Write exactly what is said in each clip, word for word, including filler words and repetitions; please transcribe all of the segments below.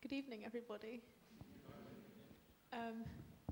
Good evening, everybody. Um,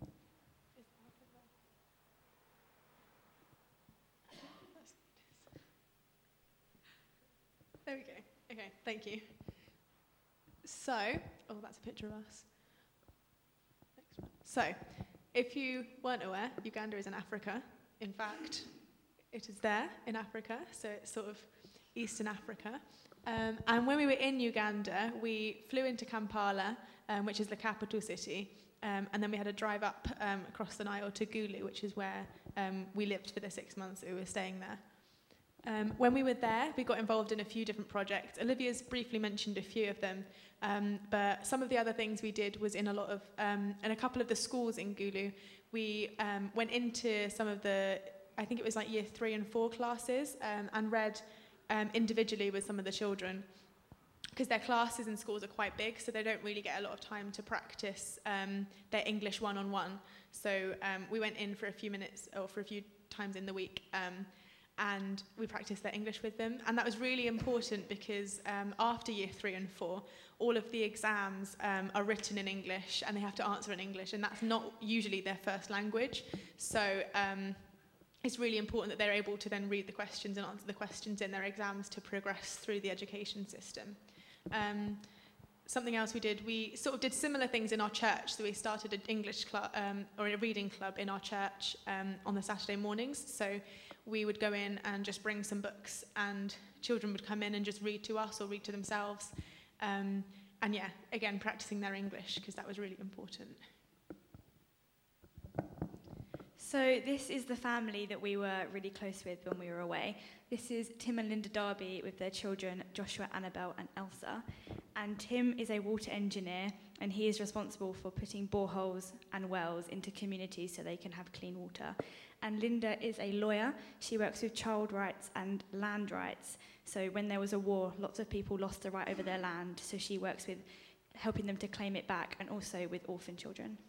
there we go. Okay, thank you. So, oh, that's a picture of us. Next one. So, if you weren't aware, Uganda is in Africa. In fact, it is there in Africa, so it's sort of Eastern Africa. Um, and when we were in Uganda, we flew into Kampala, um, which is the capital city, um, and then we had a drive up um, across the Nile to Gulu, which is where um, we lived for the six months that we were staying there. Um, when we were there, we got involved in a few different projects. Olivia's briefly mentioned a few of them, um, but some of the other things we did was in a lot of, um, in a couple of the schools in Gulu, we um, went into some of the, I think it was like year three and four classes, um, and read um, individually with some of the children, because their classes in schools are quite big, so they don't really get a lot of time to practice um, their English one-on-one. So um, we went in for a few minutes, or for a few times in the week, um, and we practiced their English with them. And that was really important because um, after year three and four, all of the exams um, are written in English and they have to answer in English, and that's not usually their first language. So um, it's really important that they're able to then read the questions and answer the questions in their exams to progress through the education system. Um, something else we did, we sort of did similar things in our church. So we started an English club, um, or a reading club in our church um, on the Saturday mornings. So we would go in and just bring some books, and children would come in and just read to us or read to themselves. Um, and yeah, again, practicing their English, because that was really important. So this is the family that we were really close with when we were away. This is Tim and Linda Darby with their children, Joshua, Annabelle and Elsa. And Tim is a water engineer, and he is responsible for putting boreholes and wells into communities so they can have clean water. And Linda is a lawyer. She works with child rights and land rights. So when there was a war, lots of people lost the right over their land. So she works with helping them to claim it back, and also with orphan children.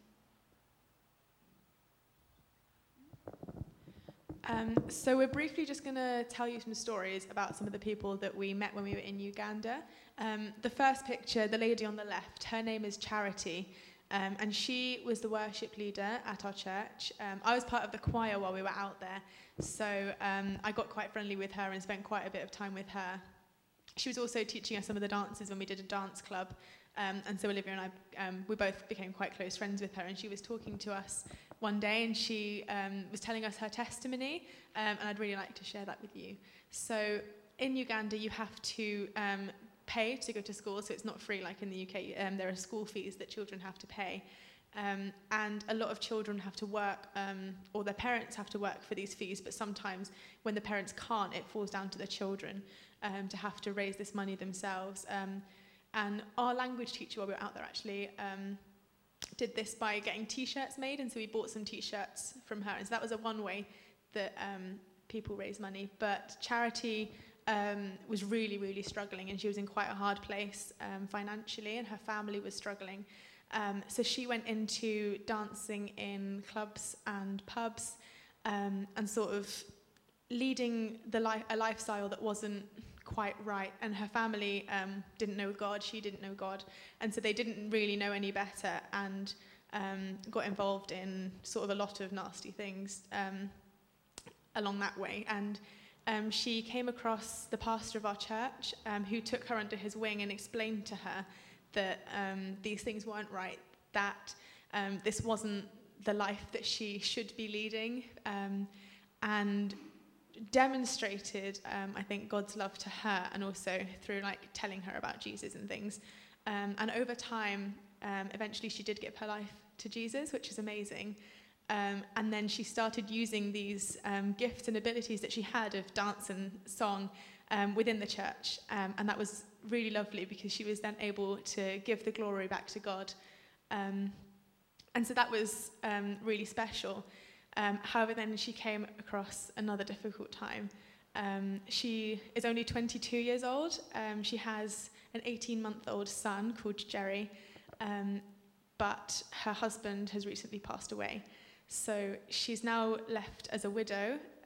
Um, so we're briefly just going to tell you some stories about some of the people that we met when we were in Uganda. Um, the first picture, the lady on the left, her name is Charity, um, and she was the worship leader at our church. Um, I was part of the choir while we were out there, so um, I got quite friendly with her and spent quite a bit of time with her. She was also teaching us some of the dances when we did a dance club, um, and so Olivia and I, um, we both became quite close friends with her, and she was talking to us one day, and she um, was telling us her testimony, um, and I'd really like to share that with you. So in Uganda, you have to um, pay to go to school, so it's not free like in the U K. Um, there are school fees that children have to pay, um, and a lot of children have to work, um, or their parents have to work for these fees, but sometimes when the parents can't, it falls down to the children um, to have to raise this money themselves. Um, and our language teacher, while we were out there actually, um, did this by getting T-shirts made, and so we bought some T-shirts from her, and so that was a one way that um, people raise money. But Charity um, was really, really struggling, and she was in quite a hard place um, financially, and her family was struggling. Um, so she went into dancing in clubs and pubs, um, and sort of leading the li- a lifestyle that wasn't quite right, and her family um, didn't know God, she didn't know God, and so they didn't really know any better, and um, got involved in sort of a lot of nasty things um, along that way. And um, she came across the pastor of our church, um, who took her under his wing and explained to her that um, these things weren't right, that um, this wasn't the life that she should be leading, um, and demonstrated, um, I think, God's love to her, and also through like telling her about Jesus and things. Um, and over time, um, eventually she did give her life to Jesus, which is amazing. Um, and then she started using these um, gifts and abilities that she had of dance and song um, within the church. Um, and that was really lovely, because she was then able to give the glory back to God. Um, and so that was um, really special. Um, however, then she came across another difficult time. Um, she is only twenty-two years old. Um, she has an eighteen-month-old son called Jerry, um, but her husband has recently passed away. So she's now left as a widow,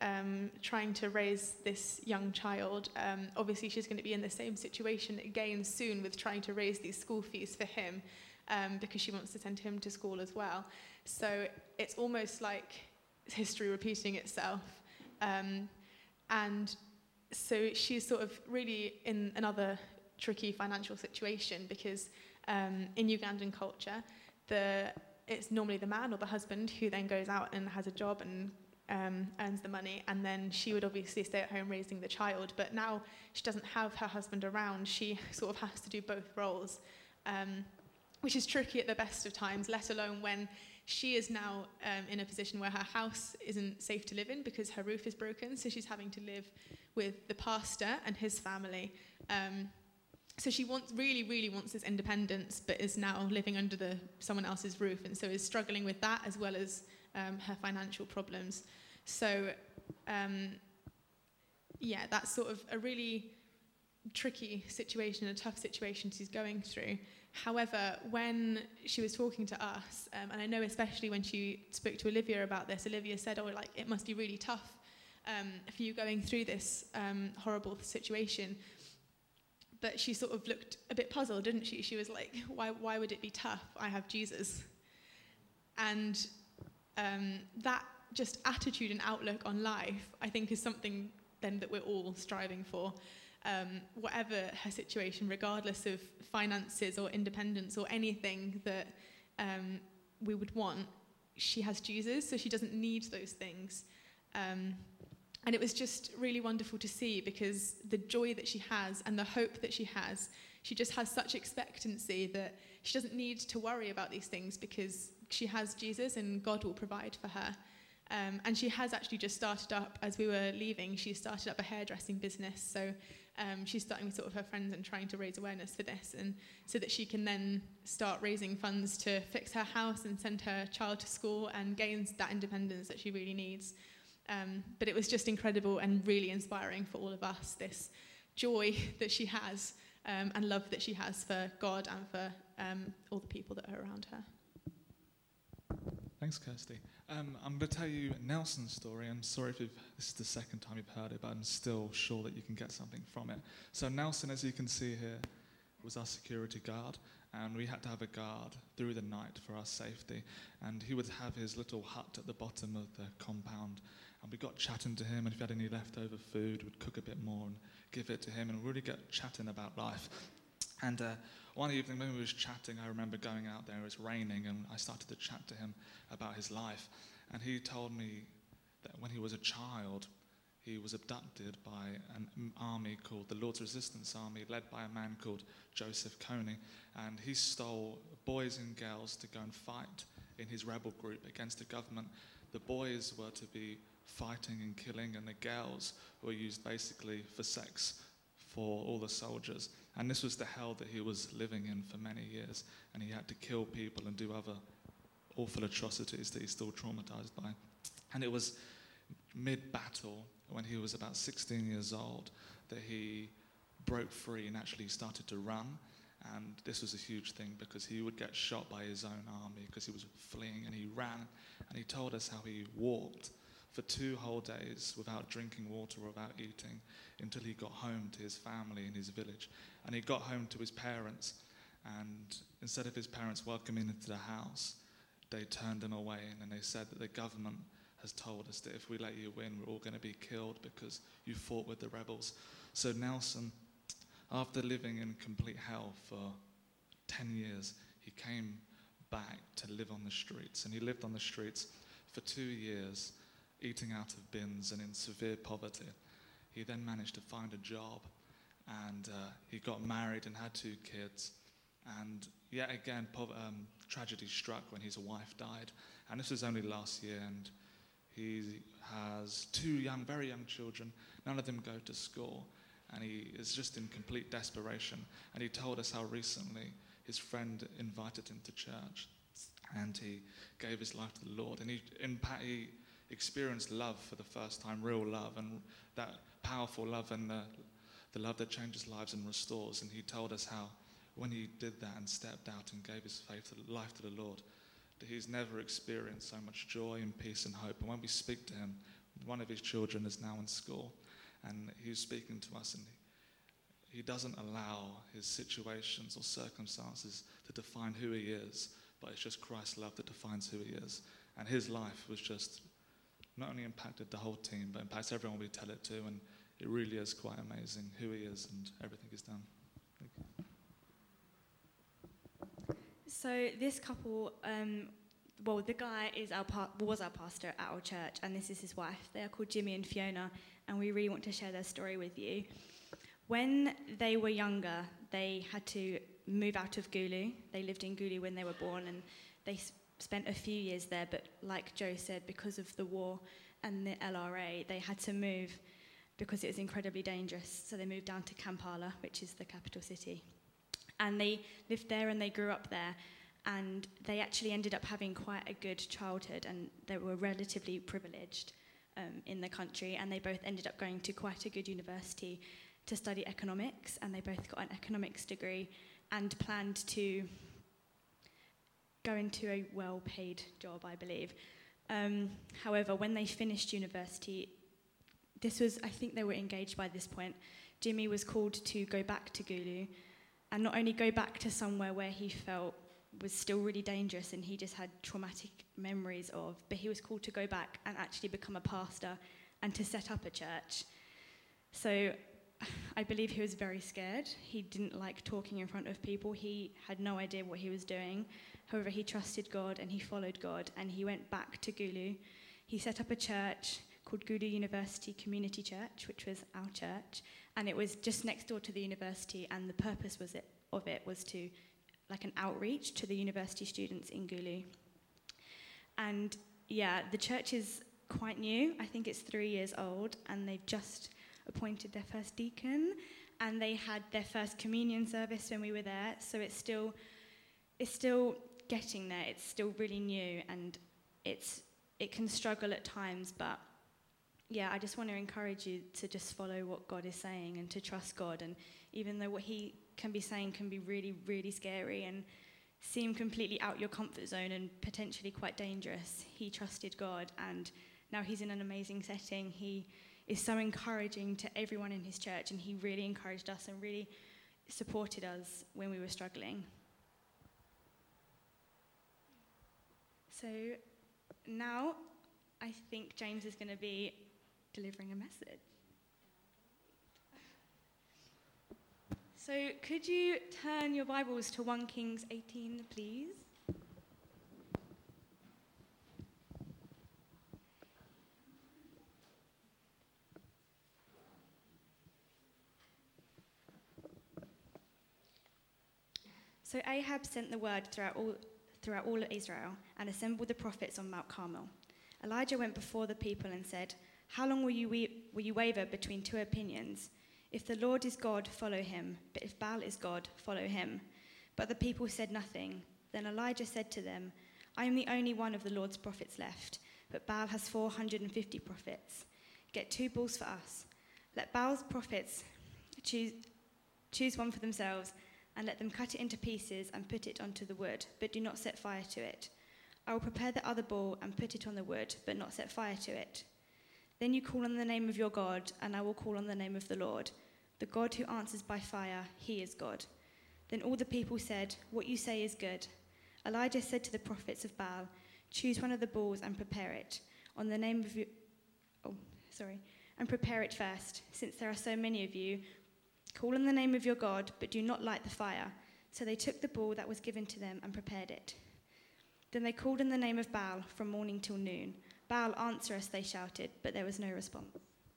um, trying to raise this young child. Um, obviously, she's going to be in the same situation again soon with trying to raise these school fees for him um, because she wants to send him to school as well. So it's almost like history repeating itself. Um, and so she's sort of really in another tricky financial situation because um, in Ugandan culture, the it's normally the man or the husband who then goes out and has a job and um, earns the money, and then she would obviously stay at home raising the child. But now she doesn't have her husband around. She sort of has to do both roles, um, which is tricky at the best of times, let alone when she is now um, in a position where her house isn't safe to live in because her roof is broken, so she's having to live with the pastor and his family. Um, so she wants, really, really wants this independence, but is now living under the someone else's roof, and so is struggling with that as well as um, her financial problems. So, um, yeah, that's sort of a really tricky situation, a tough situation she's going through. However, when she was talking to us, um, and I know especially when she spoke to Olivia about this, Olivia said, oh, like, it must be really tough um, for you going through this um, horrible situation. But she sort of looked a bit puzzled, didn't she? She was like, why, why would it be tough? I have Jesus. And um, that just attitude and outlook on life, I think, is something then that we're all striving for. Um, whatever her situation, regardless of finances or independence or anything that um, we would want, she has Jesus, so she doesn't need those things. Um, and it was just really wonderful to see, because the joy that she has and the hope that she has, she just has such expectancy that she doesn't need to worry about these things because she has Jesus and God will provide for her. Um, and she has actually just started up, as we were leaving, she started up a hairdressing business. So um, she's starting with sort of her friends and trying to raise awareness for this, and so that she can then start raising funds to fix her house and send her child to school and gain that independence that she really needs. Um, but it was just incredible and really inspiring for all of us, this joy that she has um, and love that she has for God and for um, all the people that are around her. Thanks, Kirsty. Um, I'm going to tell you Nelson's story. I'm sorry if you've, this is the second time you've heard it, but I'm still sure that you can get something from it. So Nelson, as you can see here, was our security guard, and we had to have a guard through the night for our safety. And he would have his little hut at the bottom of the compound, and we got chatting to him, and if he had any leftover food, we'd cook a bit more and give it to him, and really get chatting about life. And uh, one evening when we was chatting, I remember going out there, it was raining, and I started to chat to him about his life. And he told me that when he was a child, he was abducted by an army called the Lord's Resistance Army, led by a man called Joseph Kony. And he stole boys and girls to go and fight in his rebel group against the government. The boys were to be fighting and killing, and the girls were used basically for sex for all the soldiers. And this was the hell that he was living in for many years, and he had to kill people and do other awful atrocities that he's still traumatized by. And it was mid-battle, when he was about sixteen years old, that he broke free and actually started to run. And this was a huge thing because he would get shot by his own army because he was fleeing, and he ran. And he told us how he walked for two whole days without drinking water or without eating until he got home to his family in his village. And he got home to his parents, and instead of his parents welcoming him into the house, they turned him away, and then they said that the government has told us that if we let you in, we're all going to be killed because you fought with the rebels. So Nelson, after living in complete hell for ten years, he came back to live on the streets. And he lived on the streets for two years, eating out of bins and in severe poverty. He then managed to find a job, and uh, he got married and had two kids. And yet again, po- um, tragedy struck when his wife died. And this was only last year, and he has two young, very young children. None of them go to school, and he is just in complete desperation. And he told us how recently his friend invited him to church, and he gave his life to the Lord. And he, in, he experienced love for the first time, real love, and that powerful love, and the, the love that changes lives and restores. And he told us how when he did that and stepped out and gave his faith to, life to the Lord, that he's never experienced so much joy and peace and hope. And when we speak to him, one of his children is now in school, and he's speaking to us, and he, he doesn't allow his situations or circumstances to define who he is, but it's just Christ's love that defines who he is. And his life was just not only impacted the whole team, but impacts everyone we tell it to, and it really is quite amazing who he is and everything he's done. Thank you. So this couple, um, well, the guy is our pa- was our pastor at our church, and this is his wife. They are called Jimmy and Fiona, and we really want to share their story with you. When they were younger, they had to move out of Gulu. They lived in Gulu when they were born, and they s- spent a few years there, but like Joe said, because of the war and the L R A, they had to move because it was incredibly dangerous. So they moved down to Kampala, which is the capital city. And they lived there and they grew up there. And they actually ended up having quite a good childhood, and they were relatively privileged um, in the country. And they both ended up going to quite a good university to study economics, and they both got an economics degree and planned to go into a well-paid job, I believe. Um, however, when they finished university, this was, I think they were engaged by this point, Jimmy was called to go back to Gulu, and not only go back to somewhere where he felt was still really dangerous and he just had traumatic memories of, but he was called to go back and actually become a pastor and to set up a church. So I believe he was very scared. He didn't like talking in front of people. He had no idea what he was doing. However, he trusted God and he followed God, and he went back to Gulu. He set up a church called Gulu University Community Church, which was our church, and it was just next door to the university, and the purpose was it, of it was to like an outreach to the university students in Gulu. And yeah, the church is quite new. I think it's three years old, and they've just appointed their first deacon, and they had their first communion service when we were there. So it's still, it's still getting there. It's still really new, and it's it can struggle at times. But yeah, I just want to encourage you to just follow what God is saying and to trust God. And even though what He can be saying can be really, really scary and seem completely out your comfort zone and potentially quite dangerous, he trusted God, and now he's in an amazing setting. He is so encouraging to everyone in his church, and he really encouraged us and really supported us when we were struggling. So now I think James is going to be delivering a message. So could you turn your Bibles to First Kings eighteen, please? So Ahab sent the word throughout all, throughout all of Israel and assembled the prophets on Mount Carmel. Elijah went before the people and said, "How long will you, we- will you waver between two opinions? If the Lord is God, follow him, but if Baal is God, follow him." But the people said nothing. Then Elijah said to them, "I am the only one of the Lord's prophets left, but Baal has four hundred fifty prophets. Get two bulls for us. Let Baal's prophets choose, choose one for themselves, and let them cut it into pieces and put it onto the wood, but do not set fire to it. I will prepare the other bull and put it on the wood, but not set fire to it. Then you call on the name of your God, and I will call on the name of the Lord. The God who answers by fire, he is God." Then all the people said, "What you say is good." Elijah said to the prophets of Baal, "Choose one of the bulls and prepare it on the name of you, oh, sorry, and prepare it first, since there are so many of you. Call on the name of your God, but do not light the fire." So they took the bull that was given to them and prepared it. Then they called on the name of Baal from morning till noon. "Baal, answer us," they shouted, but there was no response.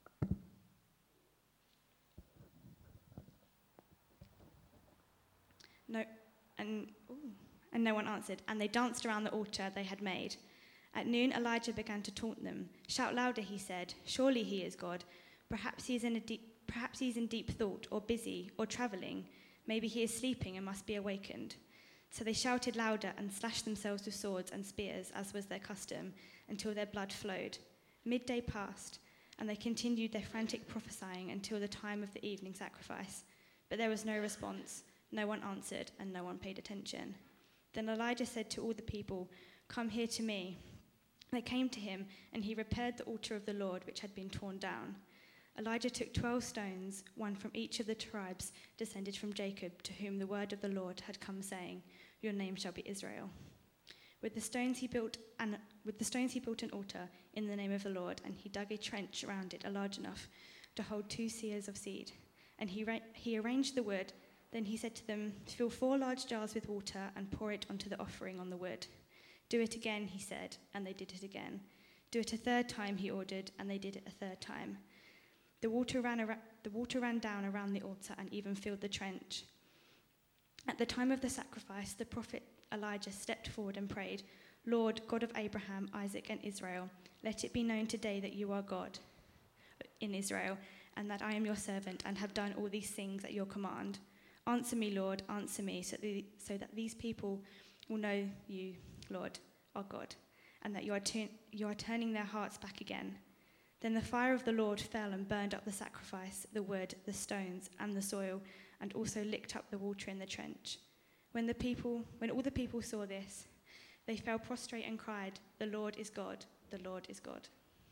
No, and, ooh, and no one answered, and they danced around the altar they had made. At noon, Elijah began to taunt them. "Shout louder," he said. "Surely he is God. Perhaps he is in a deep, perhaps he is in deep thought, or busy, or traveling. Maybe he is sleeping and must be awakened." So they shouted louder and slashed themselves with swords and spears, as was their custom, until their blood flowed. Midday passed, and they continued their frantic prophesying until the time of the evening sacrifice. But there was no response. No one answered, and no one paid attention. Then Elijah said to all the people, "Come here to me." They came to him, and he repaired the altar of the Lord, which had been torn down. Elijah took twelve stones, one from each of the tribes descended from Jacob, to whom the word of the Lord had come, saying, "Your name shall be Israel." With the stones he built an, with the stones he built an altar in the name of the Lord, and he dug a trench around it large enough to hold two seahs of seed. And he ra- he arranged the wood. Then he said to them, "Fill four large jars with water and pour it onto the offering on the wood." "Do it again," he said, and they did it again. "Do it a third time," he ordered, and they did it a third time. The water ran ar- the water ran down around the altar and even filled the trench. At the time of the sacrifice, the prophet Elijah stepped forward and prayed, "Lord, God of Abraham, Isaac, and Israel, let it be known today that you are God in Israel, and that I am your servant and have done all these things at your command. Answer me, Lord, answer me, so, the, so that these people will know you, Lord, our God, and that you are, tu- you are turning their hearts back again." Then the fire of the Lord fell and burned up the sacrifice, the wood, the stones, and the soil, and also licked up the water in the trench. When the people, when all the people saw this, they fell prostrate and cried, "The Lord is God, the Lord is God."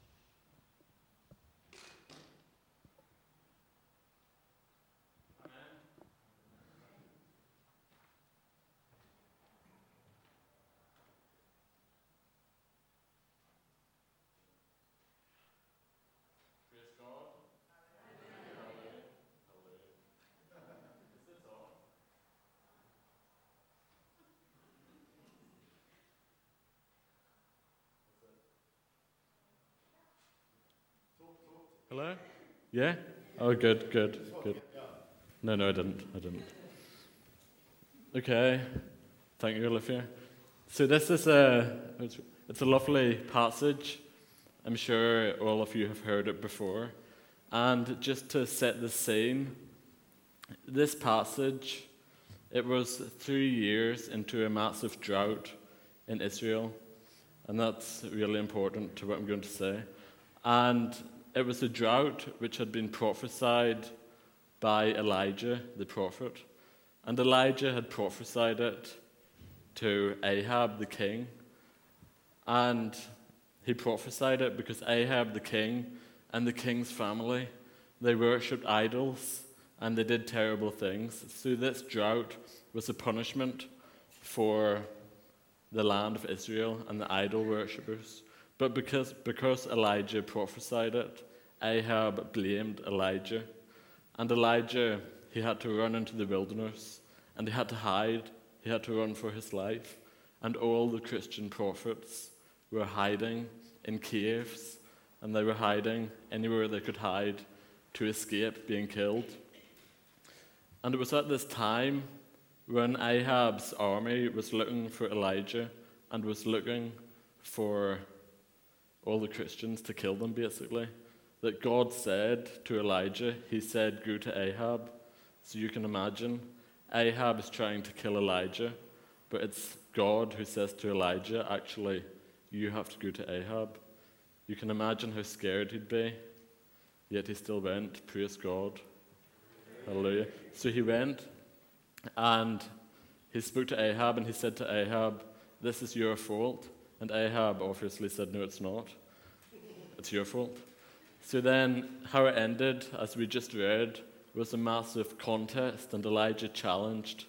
Hello? Yeah? Oh, good, good, good. No, no, I didn't. I didn't. Okay. Thank you, Olivia. So this is a, it's, it's a lovely passage. I'm sure all of you have heard it before. And just to set the scene, this passage, it was three years into a massive drought in Israel. And that's really important to what I'm going to say. And it was a drought which had been prophesied by Elijah, the prophet. And Elijah had prophesied it to Ahab, the king. And he prophesied it because Ahab, the king, and the king's family, they worshipped idols and they did terrible things. So this drought was a punishment for the land of Israel and the idol worshippers. But because, because Elijah prophesied it, Ahab blamed Elijah. And Elijah, he had to run into the wilderness, and he had to hide. He had to run for his life. And all the Christian prophets were hiding in caves, and they were hiding anywhere they could hide to escape being killed. And it was at this time when Ahab's army was looking for Elijah and was looking for all the Christians to kill them, basically, that God said to Elijah, he said, "Go to Ahab." So you can imagine, Ahab is trying to kill Elijah, but it's God who says to Elijah, actually, you have to go to Ahab. You can imagine how scared he'd be, yet he still went. Praise God. Hallelujah. So he went, and he spoke to Ahab, and he said to Ahab, "This is your fault." And Ahab obviously said, "No, it's not. It's your fault." So then, how it ended, as we just read, was a massive contest, and Elijah challenged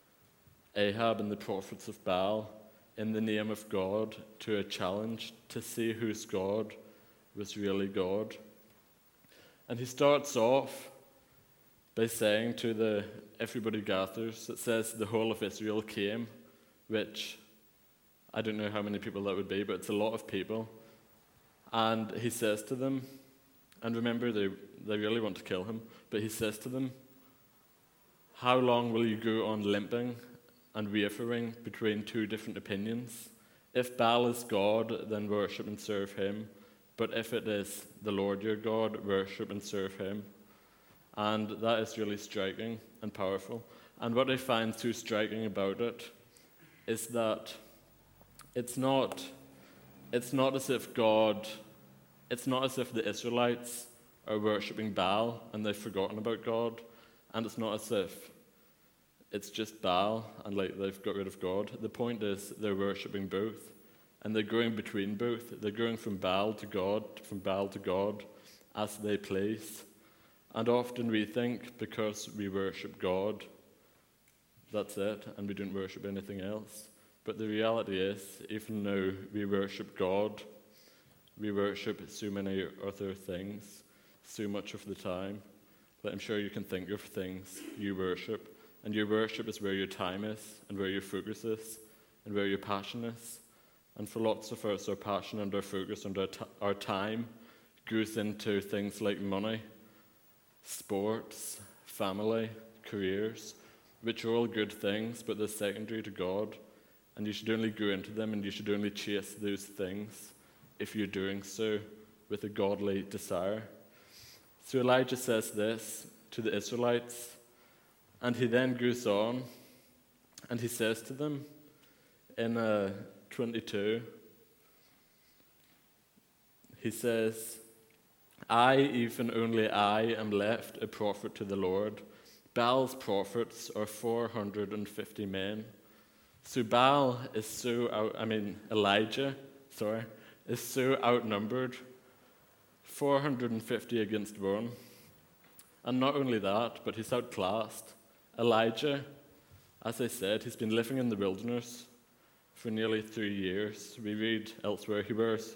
Ahab and the prophets of Baal in the name of God to a challenge to see whose God was really God. And he starts off by saying to the everybody gathers, it says the whole of Israel came, which I don't know how many people that would be, but it's a lot of people. And he says to them, and remember, they, they really want to kill him, but he says to them, "How long will you go on limping and wavering between two different opinions? If Baal is God, then worship and serve him. But if it is the Lord your God, worship and serve him." And that is really striking and powerful. And what I find so striking about it is that it's not, it's not as if God, it's not as if the Israelites are worshipping Baal and they've forgotten about God. And it's not as if it's just Baal and like they've got rid of God. The point is they're worshipping both. and they're going between both. They're going from Baal to God, from Baal to God, as they please. And often we think because we worship God, that's it, and we don't worship anything else. But the reality is, even though we worship God, we worship so many other things, so much of the time, that I'm sure you can think of things you worship. And your worship is where your time is, and where your focus is, and where your passion is. And for lots of us, our passion and our focus and our, t- our time goes into things like money, sports, family, careers, which are all good things, but they're secondary to God. And you should only go into them, and you should only chase those things if you're doing so with a godly desire. So Elijah says this to the Israelites, and he then goes on, and he says to them in uh, twenty-two, he says, I, even only I, am left a prophet to the Lord. Baal's prophets are four hundred fifty men. So Baal is so out, I mean, Elijah, sorry, is so outnumbered, four hundred fifty against one. And not only that, but he's outclassed. Elijah, as I said, he's been living in the wilderness for nearly three years. We read elsewhere he wears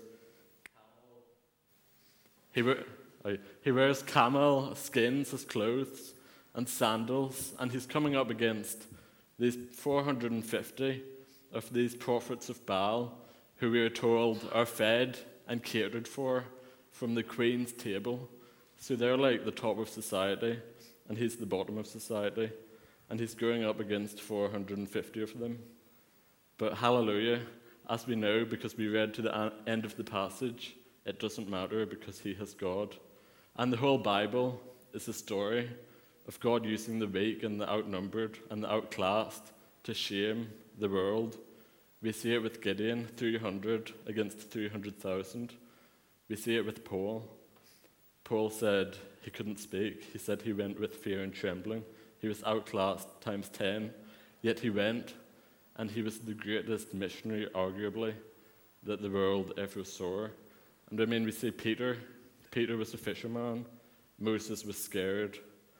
he, wear, he wears camel skins as clothes and sandals, and he's coming up against these four hundred fifty of these prophets of Baal, who we are told are fed and catered for from the queen's table. So they're like the top of society, and he's the bottom of society, and he's going up against four hundred fifty of them. But hallelujah, as we know, because we read to the end of the passage, it doesn't matter because he has God. And the whole Bible is a story of God using the weak and the outnumbered and the outclassed to shame the world. We see it with Gideon, three hundred against three hundred thousand. We see it with Paul. Paul said he couldn't speak. He said he went with fear and trembling. He was outclassed times ten, yet he went, and he was the greatest missionary, arguably, that the world ever saw. And I mean, we see Peter. Peter was a fisherman. Moses was scared.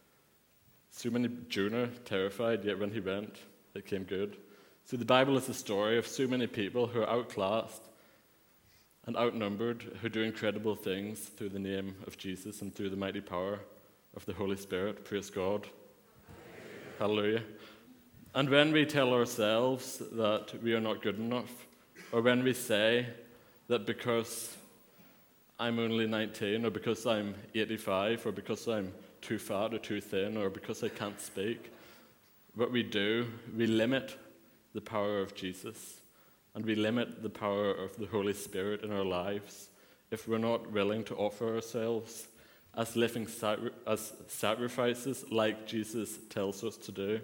So many, Jonah, terrified, yet when he went, it came good. So the Bible is a story of so many people who are outclassed and outnumbered, who do incredible things through the name of Jesus and through the mighty power of the Holy Spirit. Praise God. Hallelujah. And when we tell ourselves that we are not good enough, or when we say that because I'm only nineteen, or because I'm eighty-five, or because I'm too fat or too thin, or because I can't speak, what we do, we limit the power of Jesus, and we limit the power of the Holy Spirit in our lives if we're not willing to offer ourselves as living sacri- as sacrifices like Jesus tells us to do.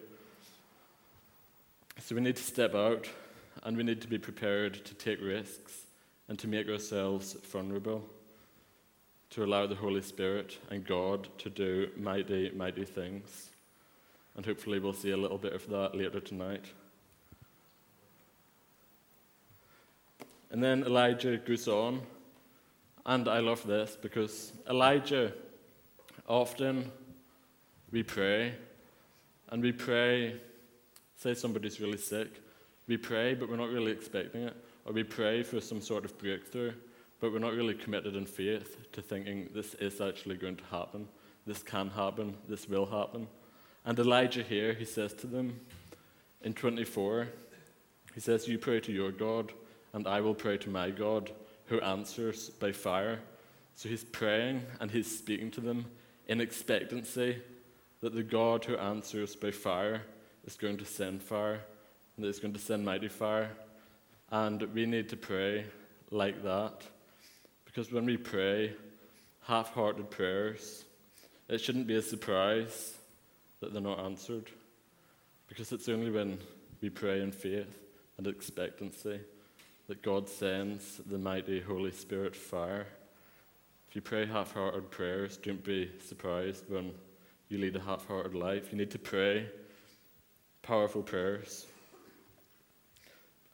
So we need to step out, and we need to be prepared to take risks and to make ourselves vulnerable, to allow the Holy Spirit and God to do mighty, mighty things. And hopefully we'll see a little bit of that later tonight. And then Elijah goes on, and I love this because Elijah, often we pray, and we pray, say somebody's really sick, we pray but we're not really expecting it, or we pray for some sort of breakthrough, but we're not really committed in faith to thinking this is actually going to happen, this can happen, this will happen. And Elijah here, he says to them in twenty-four, he says, you pray to your God, and I will pray to my God, who answers by fire. So he's praying and he's speaking to them in expectancy that the God who answers by fire is going to send fire, and that he's going to send mighty fire. And we need to pray like that, because when we pray half-hearted prayers, it shouldn't be a surprise that they're not answered, because it's only when we pray in faith and expectancy that God sends the mighty Holy Spirit fire. If you pray half-hearted prayers, don't be surprised when you lead a half-hearted life. You need to pray powerful prayers.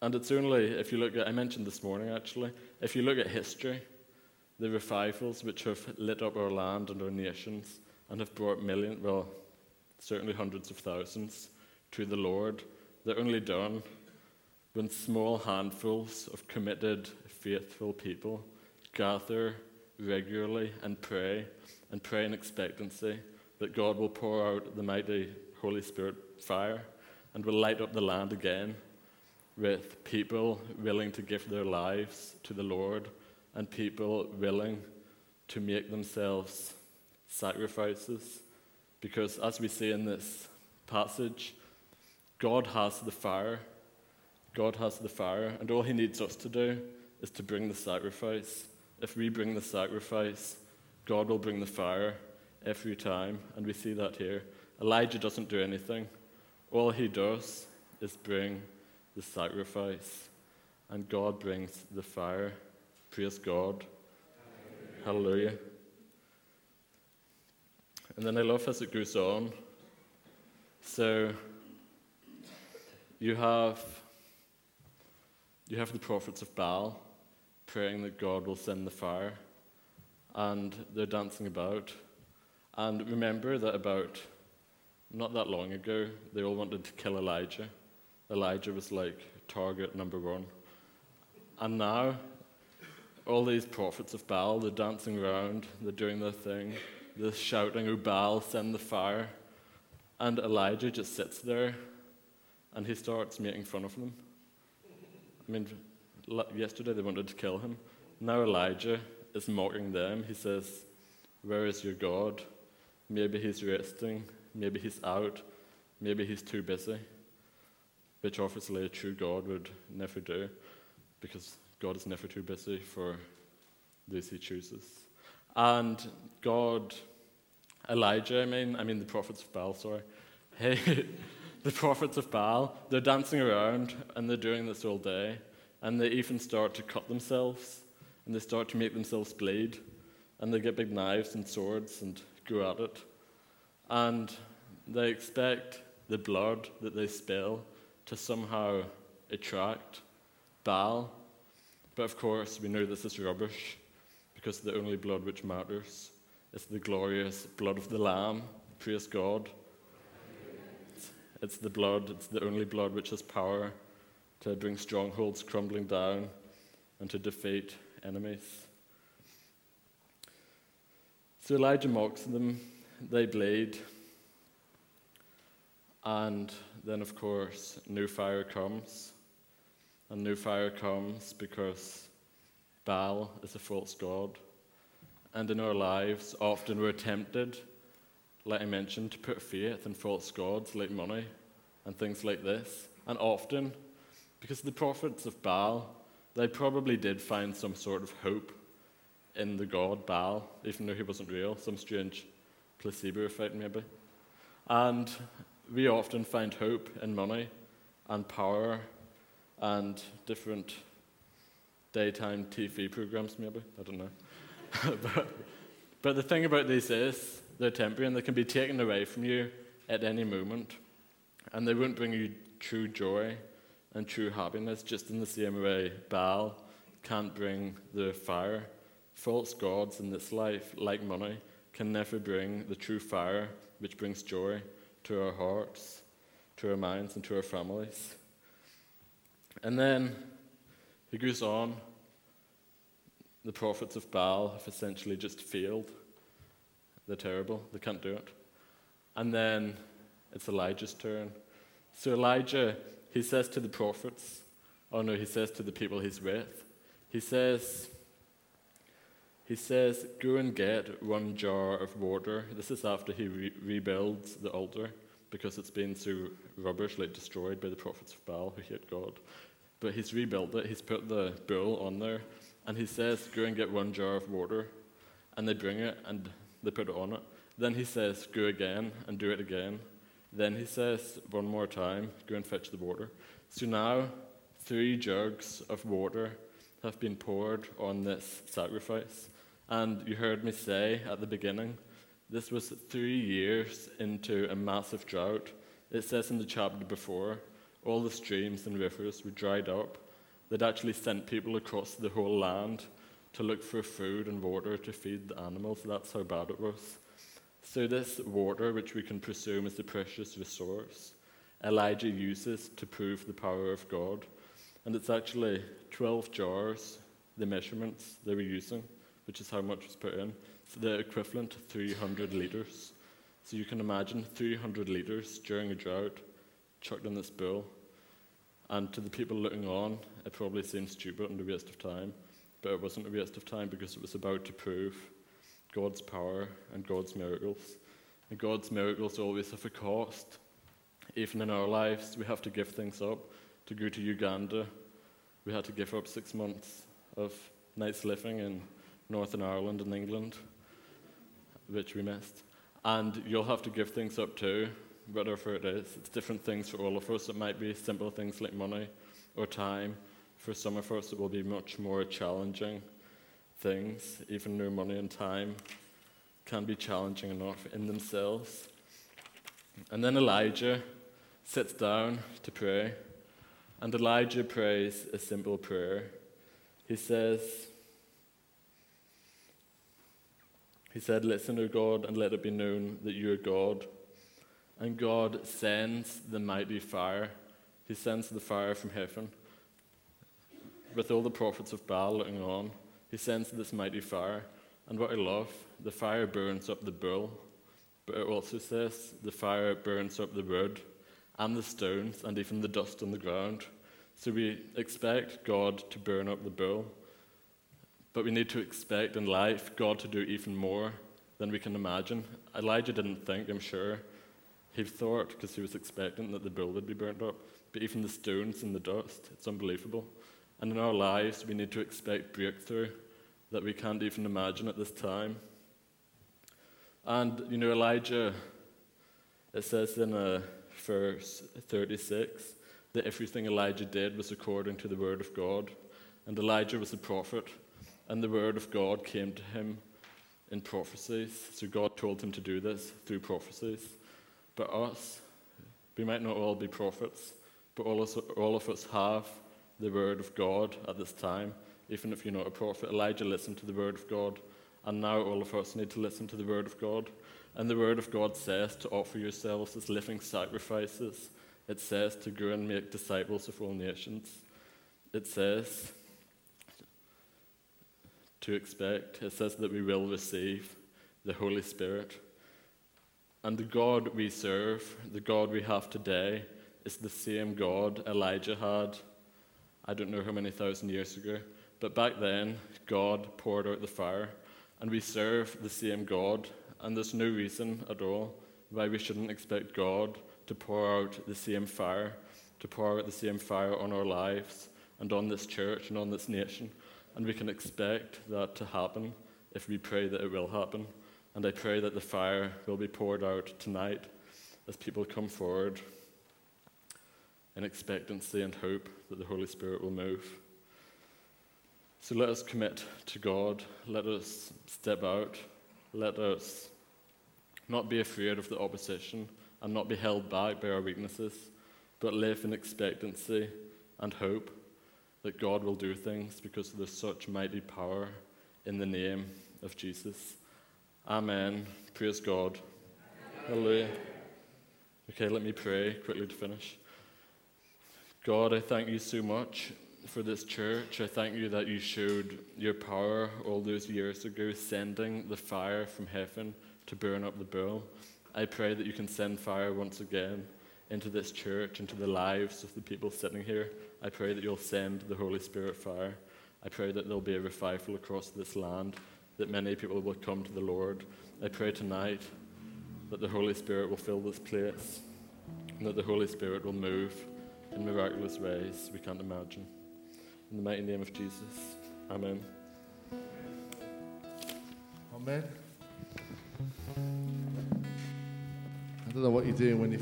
And it's only, if you look at, I mentioned this morning actually, if you look at history, the revivals which have lit up our land and our nations and have brought millions, well, certainly hundreds of thousands to the Lord, they're only done when small handfuls of committed, faithful people gather regularly and pray, and pray in expectancy that God will pour out the mighty Holy Spirit fire and will light up the land again with people willing to give their lives to the Lord and people willing to make themselves sacrifices. Because as we see in this passage, God has the fire. God has the fire, and all he needs us to do is to bring the sacrifice. If we bring the sacrifice, God will bring the fire every time, and we see that here. Elijah doesn't do anything. All he does is bring the sacrifice, and God brings the fire. Praise God. Hallelujah. Hallelujah. And then I love as it goes on. So you have you have the prophets of Baal praying that God will send the fire, and they're dancing about. And remember that about not that long ago, they all wanted to kill Elijah. Elijah was like target number one. And now, all these prophets of Baal, they're dancing around, they're doing their thing, they're shouting, "Oh Baal, send the fire." And Elijah just sits there, and he starts making fun of them. I mean, yesterday they wanted to kill him. Now Elijah is mocking them. He says, "Where is your God? Maybe he's resting, maybe he's out, maybe he's too busy," which obviously a true God would never do, because God is never too busy for those he chooses. And God, Elijah, I mean, I mean the prophets of Baal, sorry. Hey, the prophets of Baal, they're dancing around and they're doing this all day, and they even start to cut themselves, and they start to make themselves bleed, and they get big knives and swords and go at it. And they expect the blood that they spill to somehow attract Baal. But of course, we know this is rubbish, because the only blood which matters is the glorious blood of the Lamb. Praise God. It's, it's the blood, it's the only blood which has power to bring strongholds crumbling down and to defeat enemies. So Elijah mocks them, they bleed, and then of course new fire comes. And new fire comes because Baal is a false god. And in our lives, often we're tempted, like I mentioned, to put faith in false gods like money and things like this. And often, because the prophets of Baal, they probably did find some sort of hope in the god Baal, even though he wasn't real, some strange placebo effect maybe. And we often find hope in money and power and different daytime T V programs, maybe. I don't know. but, but the thing about these is, they're temporary and they can be taken away from you at any moment. And they won't bring you true joy and true happiness, just in the same way Baal can't bring the fire. False gods in this life, like money, can never bring the true fire which brings joy to our hearts, to our minds, and to our families. And then he goes on. The prophets of Baal have essentially just failed. They're terrible. They can't do it. And then it's Elijah's turn. So Elijah, he says to the prophets, oh no, he says to the people he's with, he says, he says, go and get one jar of water. This is after he re- rebuilds the altar, because it's been so rubbish, like destroyed by the prophets of Baal who hate God. But he's rebuilt it, he's put the bull on there, and he says, go and get one jar of water. And they bring it, and they put it on it. Then he says, go again, and do it again. Then he says, one more time, go and fetch the water. So now, three jugs of water have been poured on this sacrifice. And you heard me say at the beginning, this was three years into a massive drought. It says in the chapter before, all the streams and rivers were dried up. They'd actually sent people across the whole land to look for food and water to feed the animals. That's how bad it was. So this water, which we can presume is a precious resource, Elijah uses to prove the power of God. And it's actually twelve jars, the measurements they were using, which is how much was put in. So the equivalent to three hundred litres. So you can imagine three hundred litres during a drought chucked in this bowl. And to the people looking on, it probably seemed stupid and a waste of time. But it wasn't a waste of time because it was about to prove God's power and God's miracles. And God's miracles always have a cost. Even in our lives, we have to give things up. To go to Uganda, we had to give up six months of nice living in Northern Ireland and England, which we missed. And you'll have to give things up too, whatever it is. It's different things for all of us. It might be simple things like money or time. For some of us, it will be much more challenging things. Even though money and time can be challenging enough in themselves. And then Elijah sits down to pray. And Elijah prays a simple prayer. He says, he said, "Listen, O God, and let it be known that you are God." And God sends the mighty fire. He sends the fire from heaven. With all the prophets of Baal looking on, he sends this mighty fire. And what I love, the fire burns up the bull, but it also says the fire burns up the wood and the stones and even the dust on the ground. So we expect God to burn up the bull, but we need to expect in life God to do even more than we can imagine. Elijah didn't think, I'm sure. He thought, because he was expecting that the bull would be burnt up, but even the stones and the dust, it's unbelievable. And in our lives, we need to expect breakthrough that we can't even imagine at this time. And, you know, Elijah, it says in uh, verse thirty-six, that everything Elijah did was according to the word of God. And Elijah was a prophet, and the word of God came to him in prophecies. So God told him to do this through prophecies. But us, we might not all be prophets, but all of us, all of us have the word of God at this time, even if you're not a prophet. Elijah listened to the word of God, and now all of us need to listen to the word of God. And the word of God says to offer yourselves as living sacrifices. It says to go and make disciples of all nations. It says to expect. It says that we will receive the Holy Spirit. And the God we serve, the God we have today, is the same God Elijah had, I don't know how many thousand years ago, but back then, God poured out the fire, and we serve the same God, and there's no reason at all why we shouldn't expect God to pour out the same fire, to pour out the same fire on our lives, and on this church, and on this nation, and we can expect that to happen if we pray that it will happen. And I pray that the fire will be poured out tonight as people come forward in expectancy and hope that the Holy Spirit will move. So let us commit to God. Let us step out. Let us not be afraid of the opposition and not be held back by our weaknesses, but live in expectancy and hope that God will do things because there's such mighty power in the name of Jesus. Amen. Praise God. Hallelujah. Okay, let me pray quickly to finish. God, I thank you so much for this church. I thank you that you showed your power all those years ago, sending the fire from heaven to burn up the bull. I pray that you can send fire once again into this church, into the lives of the people sitting here. I pray that you'll send the Holy Spirit fire. I pray that there'll be a revival across this land, that many people will come to the Lord. I pray tonight that the Holy Spirit will fill this place, and that the Holy Spirit will move in miraculous ways we can't imagine. In the mighty name of Jesus, amen. Amen. I don't know what you're doing when you